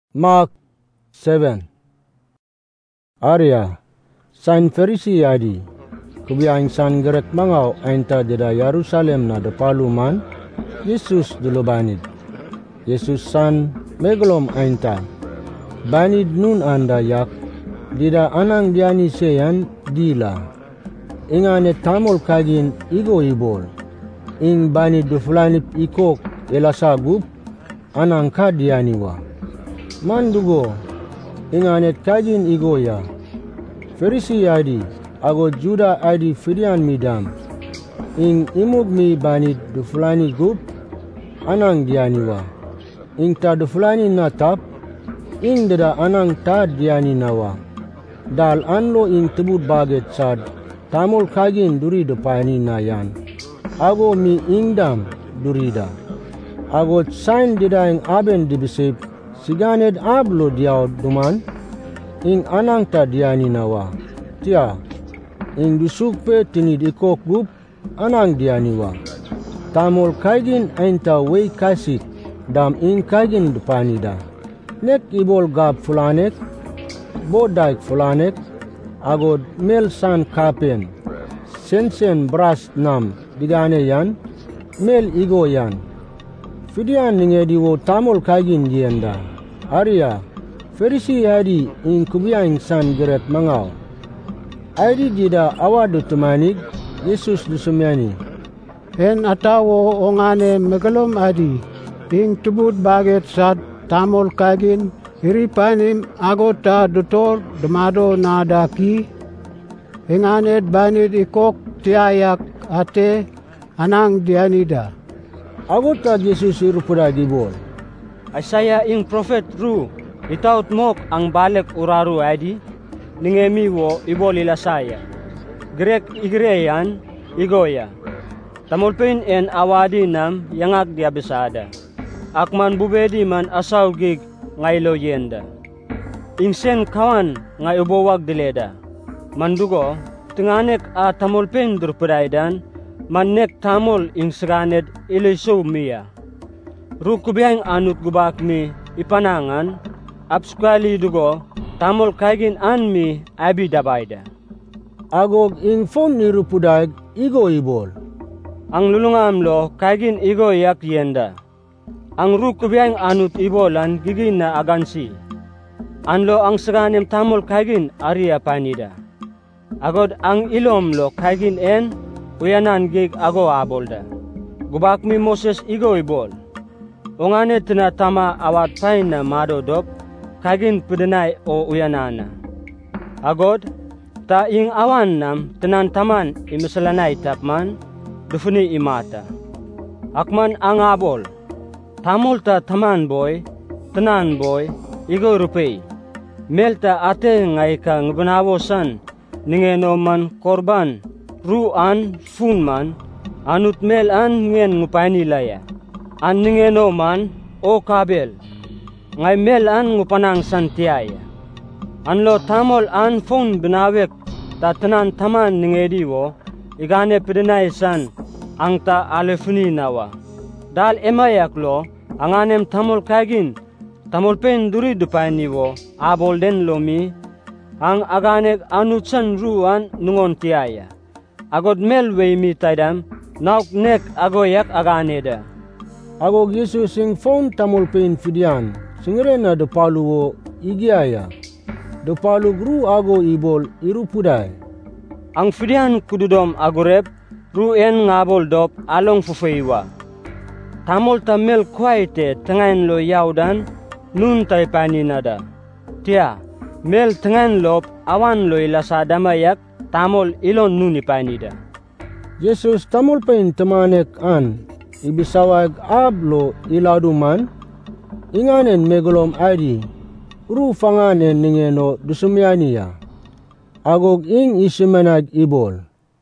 Mark 7. Arya, san Farisi adi, kubiang san geret mangau ainta deda Yerusalem na depalu man, Yesus dulu banid. Yesus san megalom ainta, banid nun anda yak, dida anang diani seyan dila. Ingane tamol kagin igo ibol, ing banid dufulanip ikok elasagup, anang ka dianiwa. Mandugo, inganet kagin igoya. Farisi adi, ago Juda adi firian midam. Ing imug mi banid dufulani gup, anang dianiwa. Ing ta dufulani natap, ing dada anang ta diani nawa. Dal anlo ing tebut baget sad, tamol kagin duri depani nayan. Ago mi ingdam durida. Ago sain dida ing aben dibisip, siganed ablo diaw duman, ing anang ta diani nawa. Tia, ing dusukpe tinid ikok gup, anang dianiwa. Tamol kagin ainta wei kasik, dam ing kagin depanida. Nek ibol gab fulanek, bodaik fulanek, agod mel san kapen, sensen bras nam digane yan, mel igo yan. Fidian ningedi wo tamol kagin dienda. Arya, Farisi adi ing kubiang san geret mangau. Adi jida awadu tumanig, Yesus dusumyani. En atawo ongane megalom adi, ing tubut baget sad tamol kagin, iripanim agota dutor demado nadaki, inganet banid ikok tiayak ate anang dianida. Agota Yesus irupura gibol. Asaya ing prophet ru itaut mok ang balek uraru adi ningemi wo ibolila saya grek igreyan igoya tamulpin en awadi nam yangak dia besada akman bubedi man asaw gig ngaylo yenda ingsen kawan ngay ubowag dileda mandugo tinganek a tamulpin durpuraidan mannek tamol ing sraned ilisyo miya Rukubiyang anut gubak mi ipanangan, apskali dugo, tamol kagin an mi abi dabayda. Agog ing fon ni rupudag igo ibol. Ang lulungam lo kagin igo yak yenda. Ang rukubiyang anut ibolan gigin na agansi. Anlo ang saganim tamol kagin ariya panida. Agod ang ilom lo kagin en, uyanan gig ago abolda. Gubak mi Moses igo ibol. Ongane tinatama awat pain na madodop, kagin pudenay o uyanana. Agod, ta ing awan nam tinantaman imisalanay tapman, dufuni imata. Akman ang abol, tamol ta taman boy, tanan boy, igo rupay. Melta ate ngay ka ngabanawosan, ningeno man korban, ruan, funman, anut mel an ngen ngupainilaya. An ningeno man o kabel ngay mel an ngupanang santiaya anlo tamol an phone binawek tatanan taman ningediwo igane pidinay san ang ta alefuni nawa dal emayak lo anganem tamol kagin tamol pen duri dupaniwo abol den lomi ang agane anutsan ruan nungon tiaya agod mel weimi taidam nauk nek agoyak aganeda. Agog Yesus ing fon tamulpin fidian, singere na depalu wo igiaya. Depalu gru ago ibol irupudai. Ang fidian kududom agorep, ruen ngabol dop along fufeiwa. Tamol tamel kwaite tengain lo yaudan, nun taipani nada. Tia, mel tengain lop awan lo ilasada mayak, tamol ilon nun ipanida. Yesus tamulpin temanek an, ibisawag ablo iladuman, inganen megalom adi, rufanganen ningeno dusumyaniya. Agog ing isimenag ibol.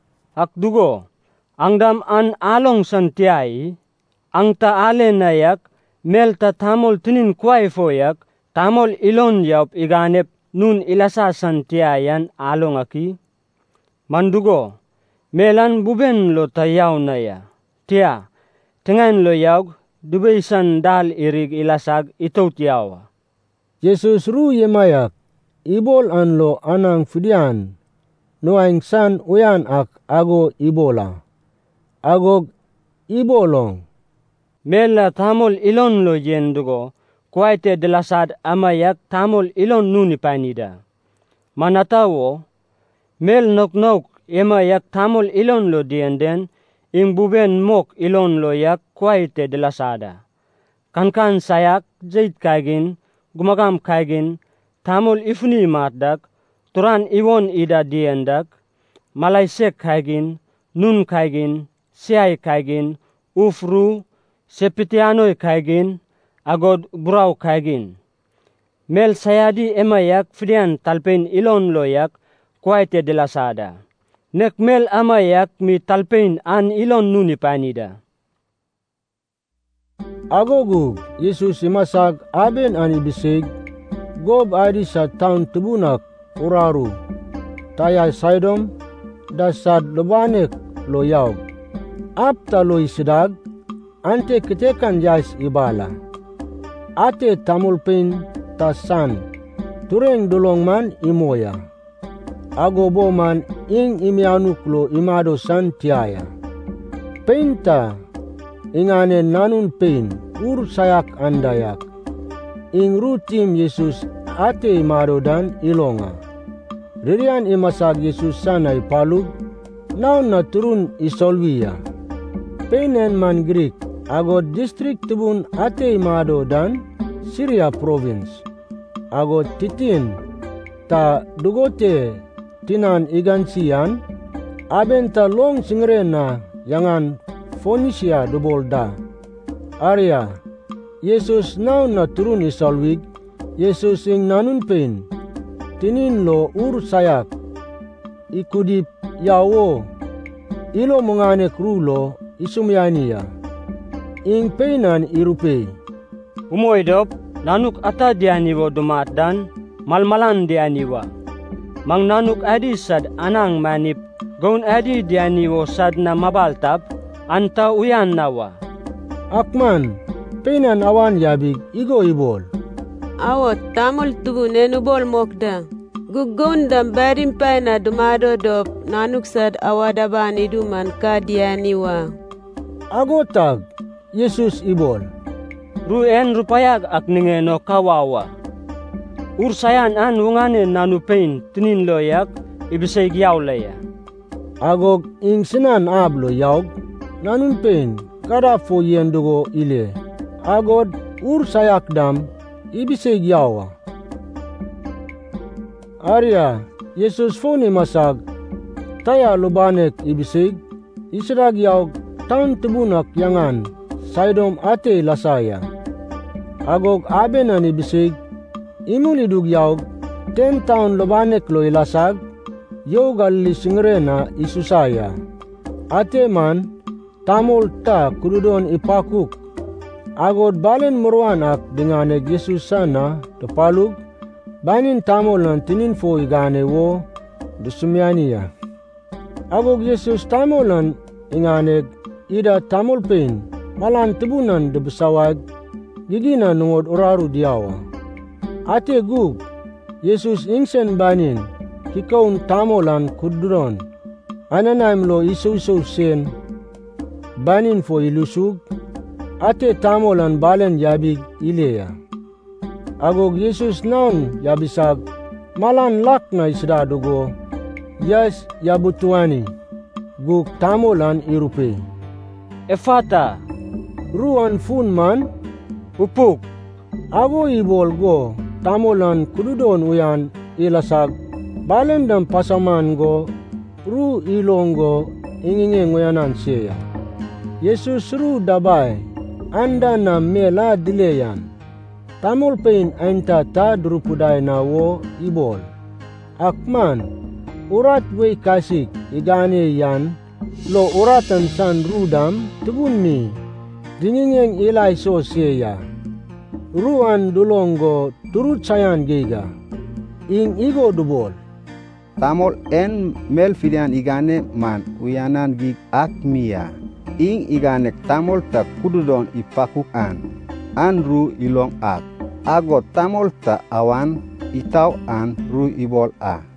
Akdugo, ang dam an along santiay, ang taalen nayak, mel ta tamol tinin kway foyak, tamol ilon yaup iganep nun ilasa santiayan along aki. Mandugo, melan buben lo tayaw naya. Tia, tengan lo yaug, dubay sandal irig ilasag itaw tiyawa. Yesus ru yemayak, ibol an lo anang fidian, no aing san uyan ak ago ibola. Agog ibolong. Mela tamol ilon lo yendugo, kuaite delasad amayak tamol ilon nuni panida. Manatawo, mel nok emayak tamol ilon lo dienden, ing buben mok ilon lo yak kuaite delasada. Kankan sayak jait kaigin, gumagam kaigin, tamol ifni matdak, turan iwon ida diendak, malaysek kaigin, nun kaigin, siay kaigin, ufru, sepitianoy kaigin, agod buraw kaigin. Mel sayadi emayak fidian talpen ilon loyak kuaite delasada. Nek mel amayak mi talpen an ilon nuni panida. Agogug, Yesus imasag aben an ibisig, gob adi sa taun tubunak uraru, tayay Sidom, dasad lobanek loyaw. Apta lo isidag, ante ketekan yais ibala. Ate tamulpin tasan, tureng dulongman imoya. Agobo man ing imianuk lo imado san tiaya. Peinta, ingane nanun pein, ur sayak andayak. Ing rutim Yesus ate imado dan ilonga. Ririan imasag Yesus sana ipalug, naun na turun isolwiya. Peinen man Greek, ago distrik tubun ate imado dan Syria province. Ago titin, ta dugote tinan igansian, aben ta long singre na yangan Phoenicia dubolda. Arya, Yesus naun na turun isolwig, Yesus ing nanun pein, tinin lo ur sayak, ikudip yawo, ilo menganek rulo, isumyaniya. Ing peinan irupe. Umoidop, nanuk ata dianiwo dumat dan malmalan dianiwa. Mang nanuk adi sad anang manip, gaun adi dianiwo sad na mabaltap, anta uyan nawa. Akman, peinan awan yabig igo ibol. Awot tamol tubu nenubol mokda. Gugun dam barim paina dumado dop nanuk sad awadaban iduman ka dianiwa. Agotag, Yesus ibol. Ruen rupayag ak ningeno kawawa. Ursayan an wungane nanupain tinin loyak ibisay giyaw laya. Agog ing sinan ablo yaw, nanun pein kada fo yendugo ile. Agod ursayak dam ibisay giyawa. Arya, Yesus fo ni masag, taya lubanek ibisig, isirag yaw taun tubunak yangan, Sidom ate lasaya. Agog aben an ibisig, imulidug yaw, 10 taon lubanek lo ilasag, yaw galisingre na isusaya. Ate man, tamol ta kududon ipakuk, agod balen muruan ak dinganeg Yesus sana, tupalug, banin tamol nan tininfo igane wo, dusumyaniya. Agog Yesus tamol nan inganeg, ida tamol pain, malan tubunan de besawag, gigina nungod uraru diawa. Ate gug, Yesus ingsen banin, kikaun tamolan kudron, ananaim lo isu-isu sen, banin fo ilusug, ate tamolan balen yabig ileya. Agog Yesus naun yabisag, malan lak na isdadugo, yas yabutuani, gug tamolan irupe. Efata, Ruan fun man, upuk, ago ibol go, tamolan kududon uyan ilasag, balen dam pasaman go, ru ilonggo ingingeng uyanan siya. Yesus ru dabay, anda na mela dileyan, tamol pain ainta ta drupuday na wo ibol. Akman, urat way kasik igane yan, lo uratan san rudam tubun mi, dingingeng ilay so siya. Ruan dulonggo turut sayan giga, ing igo dubol. Tamol en mel fidian igane man uyanan gig akmia. Ing iganek tamol ta kududon ipakuk an ru ilong ak. ago tamol ta awan itaw an ru ibol a.